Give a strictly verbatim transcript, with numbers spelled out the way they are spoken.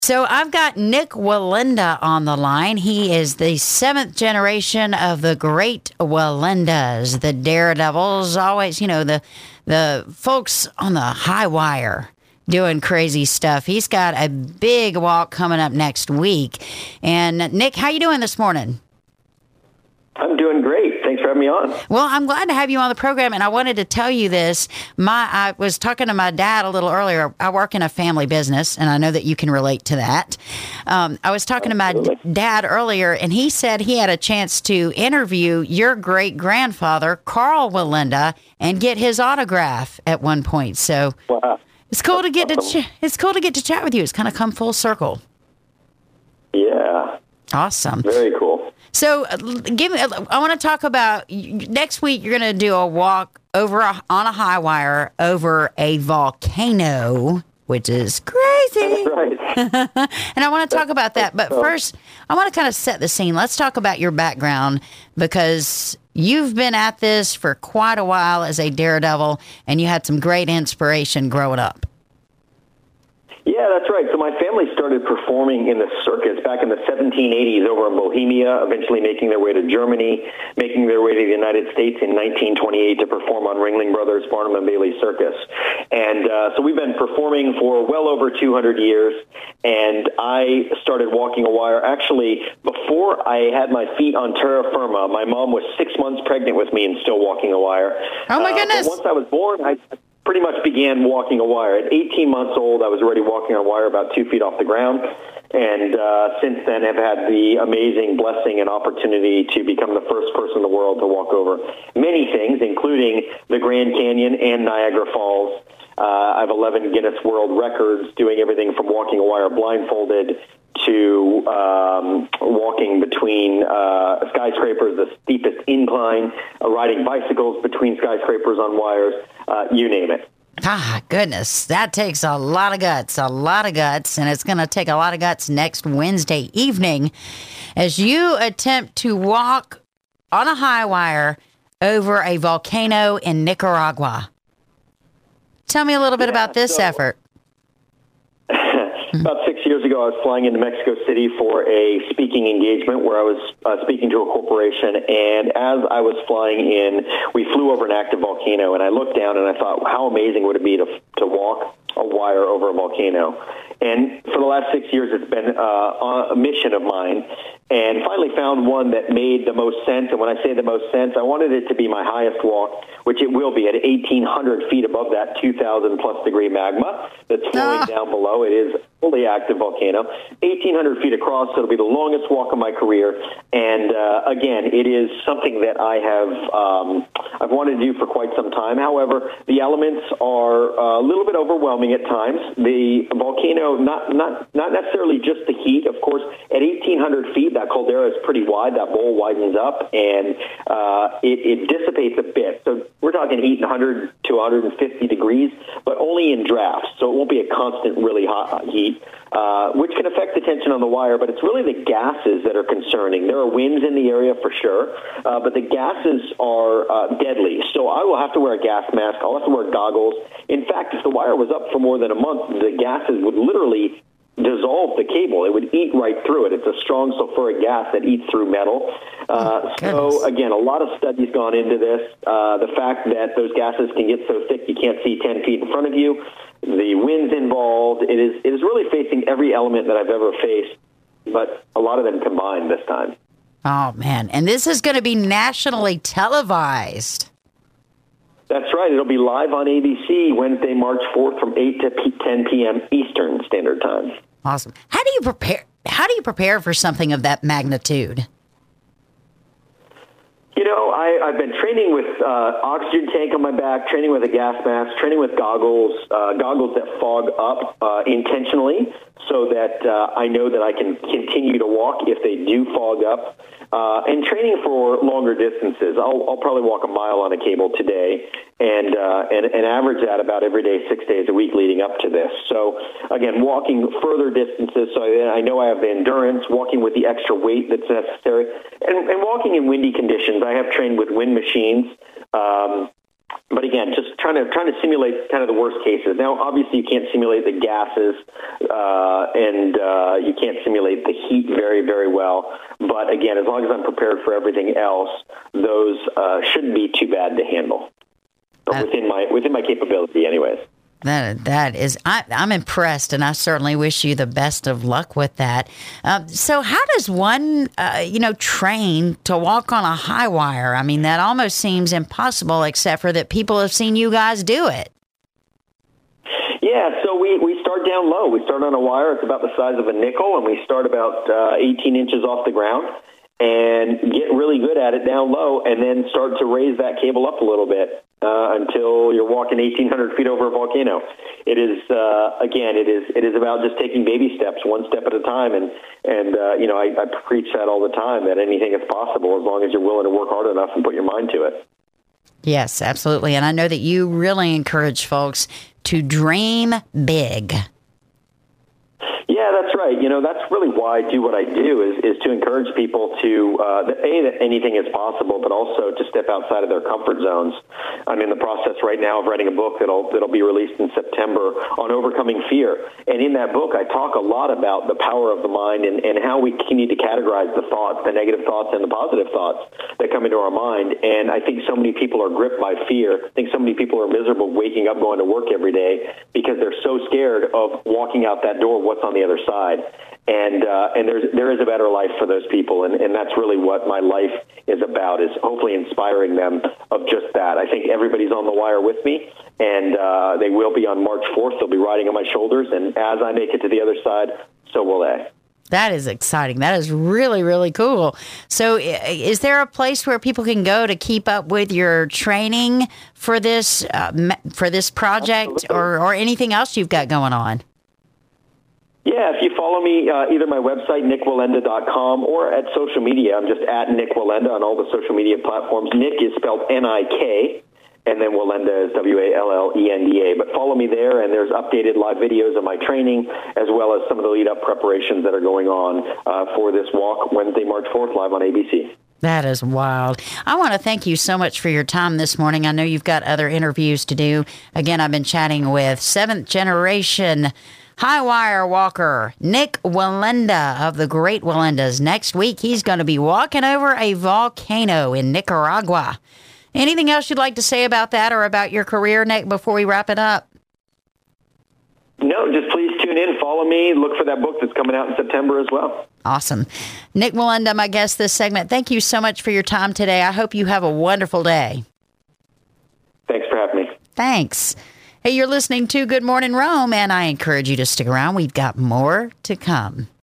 So I've got Nik Wallenda on the line. He is the seventh generation of the great Wallendas, the daredevils, always, you know, the the folks on the high wire doing crazy stuff. He's got a big walk coming up next week. And Nik, how you doing this morning? I'm doing great. Thanks for having me on. Well, I'm glad to have you on the program, and I wanted to tell you this. My, I was talking to my dad a little earlier. I work in a family business, and I know that you can relate to that. Um, I was talking Absolutely. to my dad earlier, and he said he had a chance to interview your great-grandfather, Karl Wallenda, and get his autograph at one point. So wow. it's cool That's to get awesome. to ch- it's cool to get to chat with you. It's kind of come full circle. Yeah. Awesome. Very cool. So, uh, give me. I want to talk about next week. You're going to do a walk over a, on a high wire over a volcano, which is crazy. That's right. And I want to talk about that. But first, I want to kind of set the scene. Let's talk about your background, because you've been at this for quite a while as a daredevil, and you had some great inspiration growing up. Yeah, that's right. So my family started performing in the circus back in the seventeen eighties over in Bohemia, eventually making their way to Germany, making their way to the United States in nineteen twenty-eight to perform on Ringling Brothers' Barnum and Bailey Circus. And uh, so we've been performing for well over two hundred years, and I started walking a wire. Actually, before I had my feet on terra firma, my mom was six months pregnant with me and still walking a wire. Oh, my uh, goodness. Once I was born, I pretty much began walking a wire. At eighteen months old, I was already walking on a wire about two feet off the ground. And uh, since then, have had the amazing blessing and opportunity to become the first person in the world to walk over many things, including the Grand Canyon and Niagara Falls. Uh, I have eleven Guinness World Records, doing everything from walking a wire blindfolded to um, walking between uh, skyscrapers, the steepest incline, uh, riding bicycles between skyscrapers on wires, uh, you name it. Ah, goodness, that takes a lot of guts, a lot of guts, and it's going to take a lot of guts next Wednesday evening as you attempt to walk on a high wire over a volcano in Nicaragua. Tell me a little bit Yeah, about this so- effort. About six years ago, I was flying into Mexico City for a speaking engagement where I was uh, speaking to a corporation, and as I was flying in, we flew over an active volcano, and I looked down and I thought, how amazing would it be to to walk a wire over a volcano? And for the last six years, it's been uh, a mission of mine, and finally found one that made the most sense. And when I say the most sense, I wanted it to be my highest walk, which it will be at eighteen hundred feet above that two thousand plus degree magma that's flowing Ah. down below. It is a fully active volcano, eighteen hundred feet across, so it'll be the longest walk of my career. And uh, again, it is something that I have um, I've wanted to do for quite some time. However, the elements are uh, a little bit overwhelming at times. The volcano, not not not necessarily just the heat, of course. At eighteen hundred feet, that caldera is pretty wide. That bowl widens up, and uh, it, it dissipates a bit. So we're talking heat one hundred to one hundred fifty degrees, but only in drafts. So it won't be a constant, really hot heat, uh, which can affect the tension on the wire. But it's really the gases that are concerning. There are winds in the area for sure, uh, but the gases are uh, deadly. So I will have to wear a gas mask. I'll have to wear goggles. In fact, if the wire was up for more than a month, the gases would literally dissolve the cable. It would eat right through it. It's a strong sulfuric gas that eats through metal. Uh, so, again, a lot of studies gone into this. Uh, the fact that those gases can get so thick you can't see ten feet in front of you, the winds involved, it is, it is really facing every element that I've ever faced, but a lot of them combined this time. Oh, man. And this is going to be nationally televised. That's right. It'll be live on A B C Wednesday, March fourth from eight to ten p.m. Eastern Standard Time. Awesome. How do you prepare? How do you prepare for something of that magnitude? You know, I, I've been training with uh, oxygen tank on my back, training with a gas mask, training with goggles, uh, goggles that fog up uh, intentionally so that uh, I know that I can continue to walk if they do fog up. Uh, and training for longer distances. I'll, I'll probably walk a mile on a cable today and, uh, and and average that about every day, six days a week leading up to this. So, again, walking further distances so I, I know I have the endurance, walking with the extra weight that's necessary, and, and walking in windy conditions. I have trained with wind machines. Um, But again, just trying to trying to simulate kind of the worst cases. Now, obviously, you can't simulate the gases, uh, and uh, you can't simulate the heat very, very well. But again, as long as I'm prepared for everything else, those uh, shouldn't be too bad to handle, or uh, within my within my capability, anyways. That that is, I, I'm impressed, and I certainly wish you the best of luck with that. Uh, so, how does one, uh, you know, train to walk on a high wire? I mean, that almost seems impossible, except for that people have seen you guys do it. Yeah, so we, we start down low. We start on a wire. It's about the size of a nickel, and we start about uh, eighteen inches off the ground and get really good at it down low, and then start to raise that cable up a little bit uh, until you're walking eighteen hundred feet over a volcano. It is, uh, again, it is it is about just taking baby steps, one step at a time, and, and uh, you know, I, I preach that all the time, that anything is possible as long as you're willing to work hard enough and put your mind to it. Yes, absolutely. And I know that you really encourage folks to dream big. Yeah, that's right. You know, that's really why I do what I do, is, is to encourage people to, uh, that, A, that anything is possible, but also to step outside of their comfort zones. I'm in the process right now of writing a book that'll, that'll be released in September on overcoming fear. And in that book, I talk a lot about the power of the mind and, and how we need to categorize the thoughts, the negative thoughts and the positive thoughts that come into our mind. And I think so many people are gripped by fear. I think so many people are miserable waking up going to work every day because they're so scared of walking out that door, what's on the other side. And uh, and there's there is a better life for those people, and, and that's really what my life is about, is hopefully inspiring them of just that. I think everybody's on the wire with me, and uh, they will be on March fourth. They'll be riding on my shoulders, and as I make it to the other side, so will they. That is exciting. That is really, really cool. So is there a place where people can go to keep up with your training for this uh, for this project, or, or anything else you've got going on? Yeah, if you follow me, uh, either my website, nick wallenda dot com, or at social media, I'm just at Nick Wallenda on all the social media platforms. Nick is spelled N I K, and then Wallenda is W A L L E N D A. But follow me there, and there's updated live videos of my training, as well as some of the lead-up preparations that are going on uh, for this walk Wednesday, March fourth, live on A B C. That is wild. I want to thank you so much for your time this morning. I know you've got other interviews to do. Again, I've been chatting with seventh generation high wire walker Nick Wallenda of the Great Wallendas. Next week, he's going to be walking over a volcano in Nicaragua. Anything else you'd like to say about that or about your career, Nick, before we wrap it up? No, just please tune in, follow me, look for that book that's coming out in September as well. Awesome. Nick Wallenda, my guest this segment. Thank you so much for your time today. I hope you have a wonderful day. Thanks for having me. Thanks. Hey, you're listening to Good Morning Rome, and I encourage you to stick around. We've got more to come.